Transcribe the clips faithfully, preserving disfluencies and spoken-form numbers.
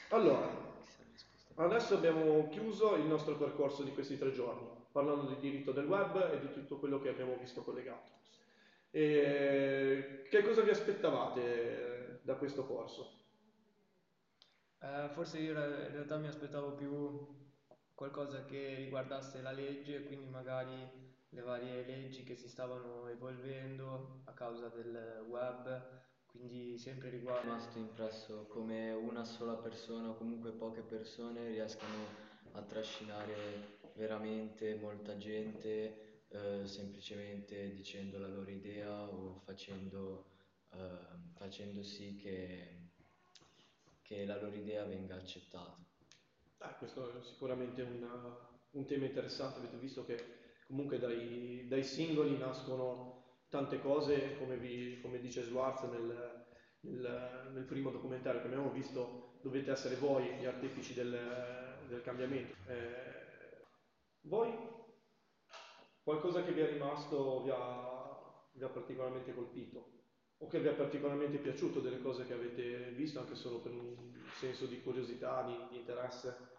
Allora, adesso abbiamo chiuso il nostro percorso di questi tre giorni, parlando di diritto del web e di tutto quello che abbiamo visto collegato. E che cosa vi aspettavate da questo corso? Eh, forse io ra- in realtà mi aspettavo più qualcosa che riguardasse la legge, quindi magari le varie leggi che si stavano evolvendo a causa del web, quindi sempre È riguardo. rimasto impresso come una sola persona o comunque poche persone riescano a trascinare veramente molta gente, eh, semplicemente dicendo la loro idea o facendo, eh, facendo sì che, che la loro idea venga accettata. Ah, questo è sicuramente una- un tema interessante, avete visto che comunque dai, dai singoli nascono tante cose, come, vi- come dice Schwarz nel, nel- nel primo documentario che abbiamo visto, dovete essere voi gli artefici del, del cambiamento. Eh, voi? Qualcosa che vi è rimasto, vi ha, vi ha particolarmente colpito? O che vi è particolarmente piaciuto delle cose che avete visto, anche solo per un senso di curiosità, di, di interesse?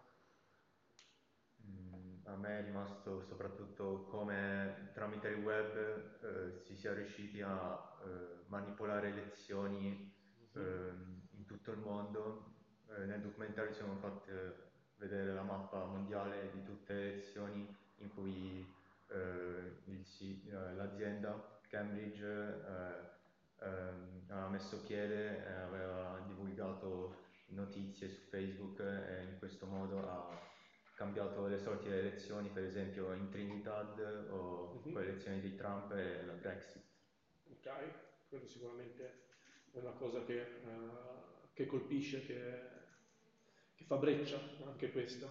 Mm, A me è rimasto soprattutto come tramite il web eh, si sia riusciti a eh, manipolare elezioni ehm, in tutto il mondo. Eh, nel documentario ci siamo fatti eh, vedere la mappa mondiale di tutte le elezioni in cui eh, il si- eh, l'azienda Cambridge eh, ehm, aveva messo piede e aveva divulgato notizie su Facebook eh, e in questo modo ha cambiato le solite elezioni, per esempio in Trinidad o con le Mhm. elezioni di Trump e la Brexit. Ok, quello sicuramente è una cosa che, eh, che colpisce, che, che fa breccia anche questa.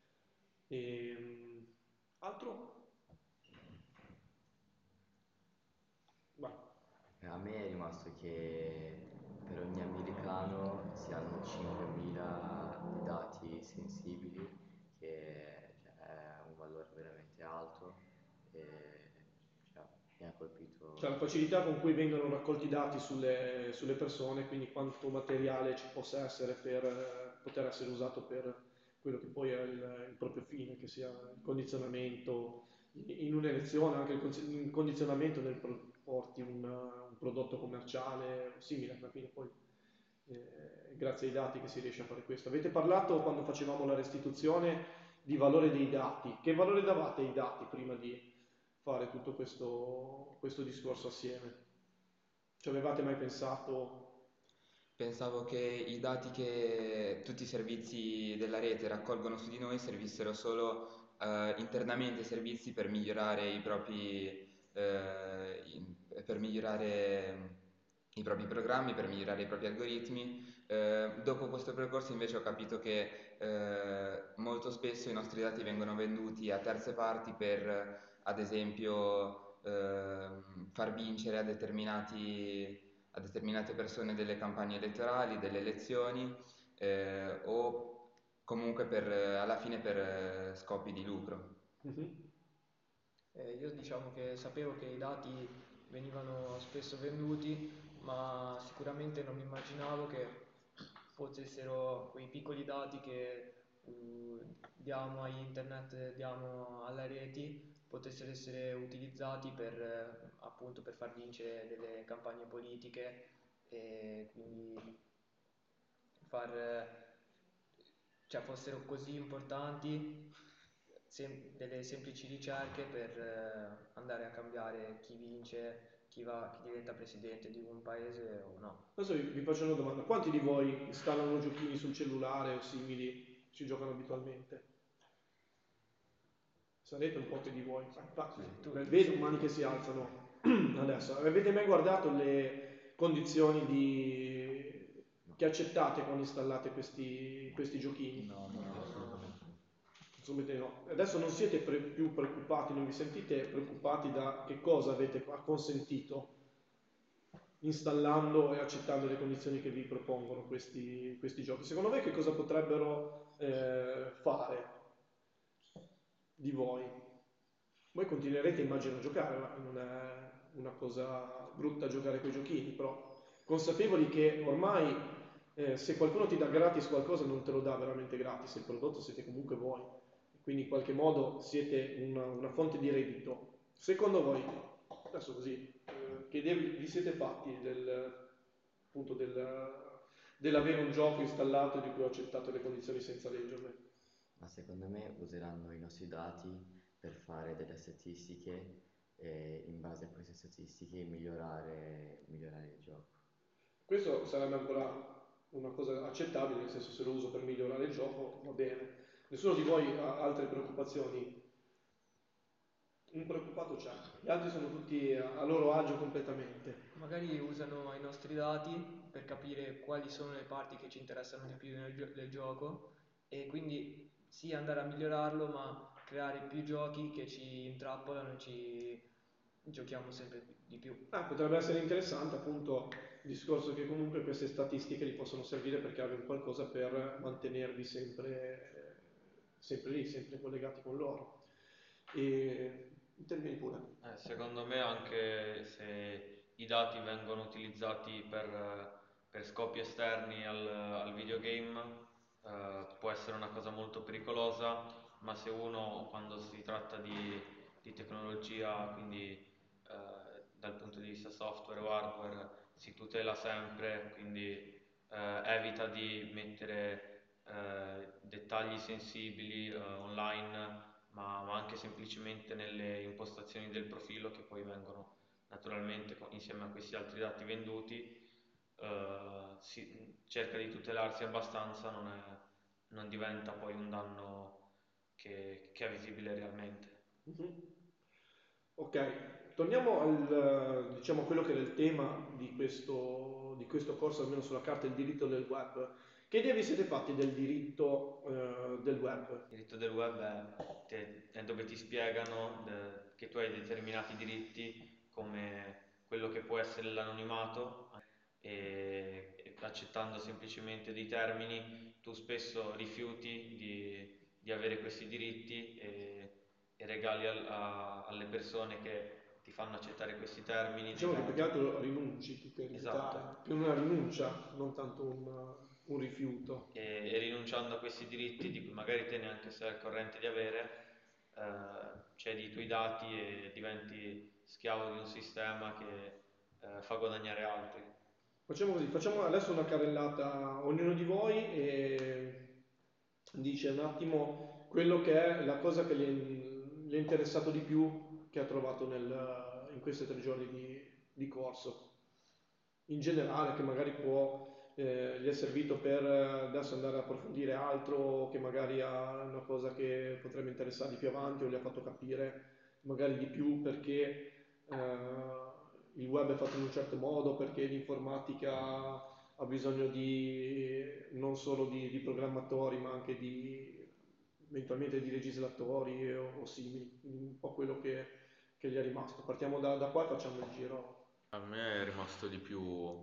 E, altro? Vai. A me è rimasto che per ogni americano si hanno cinquemila di dati sensibili, che cioè, è un valore veramente alto e cioè, mi ha Cioè la colpito. facilità con cui vengono raccolti i dati sulle, sulle persone, quindi quanto materiale ci possa essere per eh, poter essere usato per quello che poi è il, il proprio fine, che sia il condizionamento in, in un'elezione, anche il, conzi- il condizionamento nel pro- porti un, un prodotto commerciale o simile, alla fine poi eh, grazie ai dati che si riesce a fare questo. Avete parlato quando facevamo la restituzione di valore dei dati. Che valore davate ai dati prima di fare tutto questo, questo discorso assieme? Ci avevate mai pensato? Pensavo che i dati che tutti i servizi della rete raccolgono su di noi servissero solo eh, internamente ai servizi per migliorare i propri, eh, i- per migliorare i propri programmi, per migliorare i propri algoritmi. Eh, dopo questo percorso invece ho capito che eh, molto spesso i nostri dati vengono venduti a terze parti per, ad esempio, ehm, far vincere a determinati a determinate persone delle campagne elettorali, delle elezioni eh, o comunque per, alla fine per eh, scopi di lucro. Mhm. Eh, io diciamo che sapevo che i dati venivano spesso venduti, ma sicuramente non mi immaginavo che potessero quei piccoli dati che uh, diamo a internet, diamo alle reti, potessero essere utilizzati per, eh, appunto, per far vincere delle campagne politiche e quindi far, eh, cioè fossero così importanti sem- delle semplici ricerche per eh, andare a cambiare chi vince, chi va, chi diventa presidente di un paese o no. Adesso vi, vi faccio una domanda. Quanti di voi installano giochini sul cellulare o simili, ci giocano abitualmente? Sarete un po' che di voi. Infatti, Sì, beh, tutti. vedo mani che si alzano adesso. Avete mai guardato le condizioni di... No, che accettate quando installate questi, questi giochini? No, no, No, no. assolutamente no. Insomma, no. Adesso non siete pre- più preoccupati, non vi sentite preoccupati da che cosa avete acconsentito installando e accettando le condizioni che vi propongono questi, questi giochi. Secondo voi che cosa potrebbero eh, fare di voi? Voi continuerete, immagino, a giocare, ma non è una cosa brutta giocare con i giochini, però consapevoli che ormai eh, se qualcuno ti dà gratis qualcosa non te lo dà veramente gratis, il prodotto siete comunque voi, quindi in qualche modo siete una, una fonte di reddito. Secondo voi, adesso così, eh, che idee vi siete fatti del, appunto del, dell'avere un gioco installato e di cui ho accettato le condizioni senza leggerle? Ma secondo me useranno i nostri dati per fare delle statistiche e in base a queste statistiche migliorare, migliorare il gioco. Questo sarebbe ancora una cosa accettabile, nel senso se lo uso per migliorare il gioco va bene. Nessuno di voi ha altre preoccupazioni? Un preoccupato c'è, gli altri sono tutti a loro agio completamente. Magari usano i nostri dati per capire quali sono le parti che ci interessano di più nel gio- del gioco e quindi sì andare a migliorarlo, ma creare più giochi che ci intrappolano e ci giochiamo sempre di più. Ah, potrebbe essere interessante appunto il discorso che comunque queste statistiche vi possono servire per creare un qualcosa per mantenervi sempre, sempre lì, sempre collegati con loro. E intervieni pure. Eh, secondo me anche se i dati vengono utilizzati per, per scopi esterni al, al videogame, eh, può essere una cosa molto pericolosa, ma se uno quando si tratta di, di tecnologia, quindi eh, dal punto di vista software o hardware, si tutela sempre, quindi eh, evita di mettere eh, dettagli sensibili eh, online, ma, ma anche semplicemente nelle impostazioni del profilo che poi vengono naturalmente co- insieme a questi altri dati venduti, eh, si, cerca di tutelarsi abbastanza, non, è- non diventa poi un danno che, che è visibile realmente. Mhm. Ok, torniamo al, diciamo, a quello che era il tema di questo, di questo corso, almeno sulla carta, il diritto del web. Che idea vi siete fatti del diritto eh, del web? Il diritto del web è, te- è dove ti spiegano de- che tu hai determinati diritti come quello che può essere l'anonimato e, e accettando semplicemente dei termini tu spesso rifiuti di, di avere questi diritti e, e regali al- a- alle persone che ti fanno accettare questi termini dei Diciamo che più che dati. altro rinunci più che rifiutare, Esatto. più una rinuncia, non tanto un, un rifiuto. E, e rinunciando a questi diritti di cui magari te neanche sei al corrente di avere, eh, cedi i tuoi dati e diventi schiavo di un sistema che eh, fa guadagnare altri. Facciamo così, facciamo adesso una carrellata a ognuno di voi e dice un attimo quello che è la cosa che gli è, gli è interessato di più che ha trovato nel- in questi tre giorni di, di corso. In generale, che magari può, eh, gli è servito per eh, adesso andare a approfondire altro, o che magari ha una cosa che potrebbe interessargli più avanti o gli ha fatto capire magari di più perché eh, il web è fatto in un certo modo, perché l'informatica ha bisogno di non solo di, di programmatori, ma anche di eventualmente di legislatori o, o simili, quindi un po' quello che, che gli è rimasto. Partiamo da, da qua e facciamo il giro. A me è rimasto di più,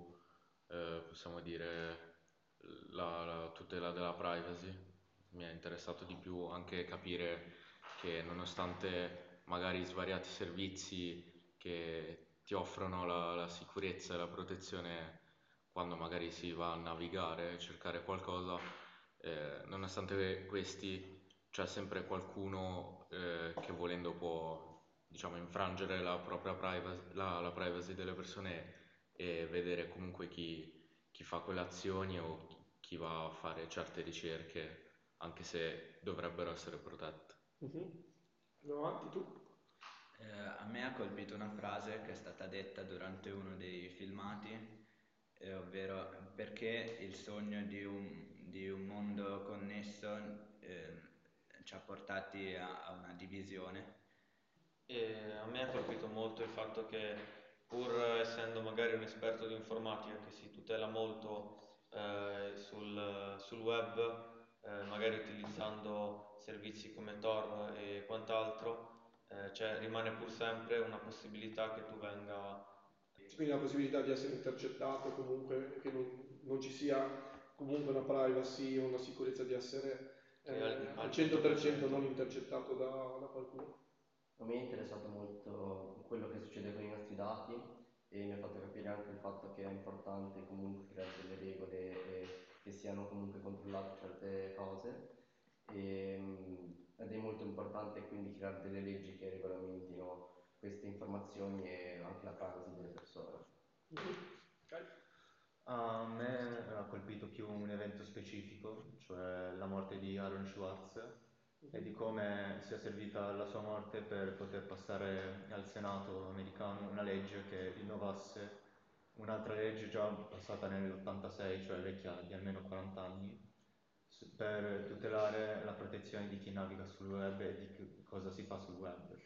eh, possiamo dire, la, la tutela della privacy. Mi è interessato di più anche capire che nonostante magari svariati servizi che ti offrono la, la sicurezza e la protezione quando magari si va a navigare, cercare qualcosa, eh, nonostante questi c'è sempre qualcuno eh, che volendo può, diciamo, infrangere la propria privacy, la, la privacy delle persone e vedere comunque chi, chi fa quelle azioni o chi va a fare certe ricerche, anche se dovrebbero essere protette. Mhm. Andiamo avanti, tu? Eh, a me ha colpito una frase che è stata detta durante uno dei filmati, eh, ovvero perché il sogno di un, di un mondo connesso eh, ci ha portati a, a una divisione. E a me ha colpito molto il fatto che pur essendo magari un esperto di informatica che si tutela molto eh, sul, sul web, eh, magari utilizzando servizi come Tor e quant'altro, eh, cioè rimane pur sempre una possibilità che tu venga. Quindi la possibilità di essere intercettato, comunque che non, non ci sia comunque una privacy o una sicurezza di essere eh, Al- al al cento per cento cento per cento. non intercettato da, da qualcuno. A me è interessato molto quello che succede con i nostri dati e mi ha fatto capire anche il fatto che è importante comunque creare delle regole e che siano comunque controllate certe cose e, mm, ed è molto importante quindi creare delle leggi che regolamentino queste informazioni e anche la privacy delle persone. A me ha colpito più un evento specifico, cioè la morte di Aaron Schwartz e di come sia servita la sua morte per poter passare al Senato americano una legge che innovasse un'altra legge già passata nell'ottantasei, cioè vecchia di almeno quaranta anni, s- per tutelare la protezione di chi naviga sul web e di che cosa si fa sul web.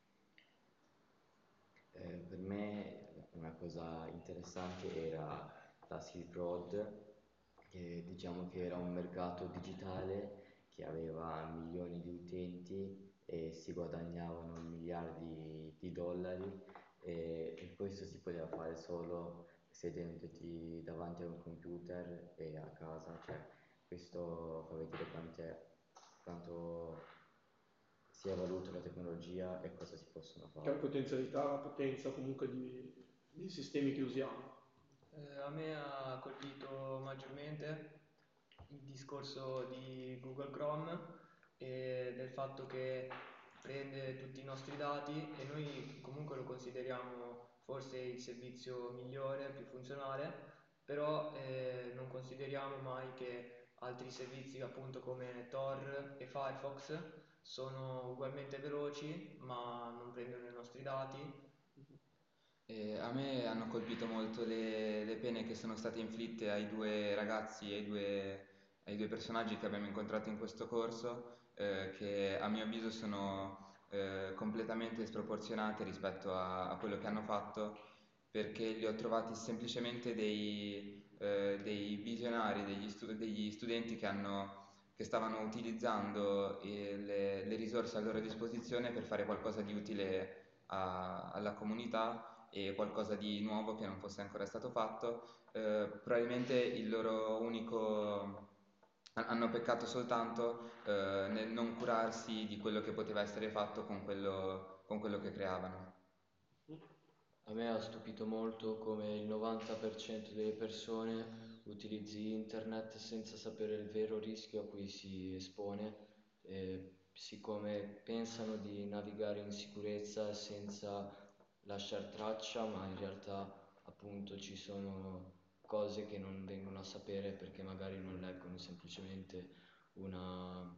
Eh, per me una cosa interessante era la Silk Road, che diciamo che era un mercato digitale che aveva milioni di utenti e si guadagnavano miliardi di dollari e, e questo si poteva fare solo sedendoti davanti a un computer e a casa, cioè questo fa vedere quant'è- quanto sia evoluta la tecnologia e cosa si possono Che ha fare. potenzialità, la potenza comunque di, di sistemi che usiamo. Eh, a me ha colpito maggiormente il discorso di Google Chrome e del fatto che prende tutti i nostri dati e noi comunque lo consideriamo forse il servizio migliore, più funzionale, però eh, non consideriamo mai che altri servizi appunto come Tor e Firefox sono ugualmente veloci ma non prendono i nostri dati. E a me hanno colpito molto le, le pene che sono state inflitte ai due ragazzi, ai due, ai due personaggi che abbiamo incontrato in questo corso, eh, che a mio avviso sono eh, completamente sproporzionate rispetto a, a quello che hanno fatto, perché li ho trovati semplicemente dei, eh, dei visionari, degli, stu- degli studenti che hanno che stavano utilizzando eh, le, le risorse a loro disposizione per fare qualcosa di utile a- alla comunità e qualcosa di nuovo che non fosse ancora stato fatto. Eh, probabilmente il loro unico... hanno peccato soltanto eh, nel non curarsi di quello che poteva essere fatto con quello, con quello che creavano. A me ha stupito molto come il novanta per cento delle persone utilizzi internet senza sapere il vero rischio a cui si espone, eh, siccome pensano di navigare in sicurezza senza lasciare traccia, ma in realtà appunto ci sono cose che non vengono a sapere perché magari non leggono semplicemente una,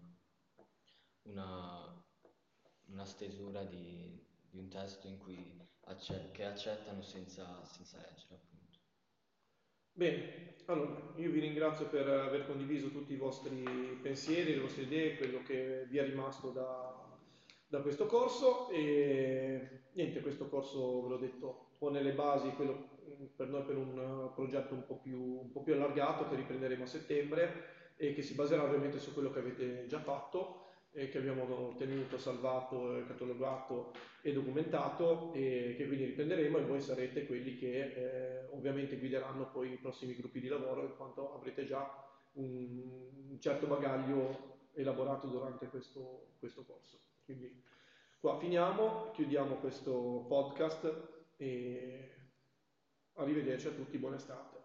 una, una stesura di, di un testo in cui acce- che accettano senza, senza leggere, appunto. Bene, allora io vi ringrazio per aver condiviso tutti i vostri pensieri, le vostre idee, quello che vi è rimasto da, da questo corso e niente, questo corso, ve l'ho detto, pone le basi quello, per noi per un progetto un po' più, un po' più allargato che riprenderemo a settembre e che si baserà ovviamente su quello che avete già fatto e che abbiamo tenuto, salvato, eh, catalogato e documentato e che quindi riprenderemo e voi sarete quelli che eh, ovviamente guideranno poi i prossimi gruppi di lavoro in quanto avrete già un, un certo bagaglio elaborato durante questo, questo corso. Quindi qua finiamo, chiudiamo questo podcast e arrivederci a tutti, buona estate.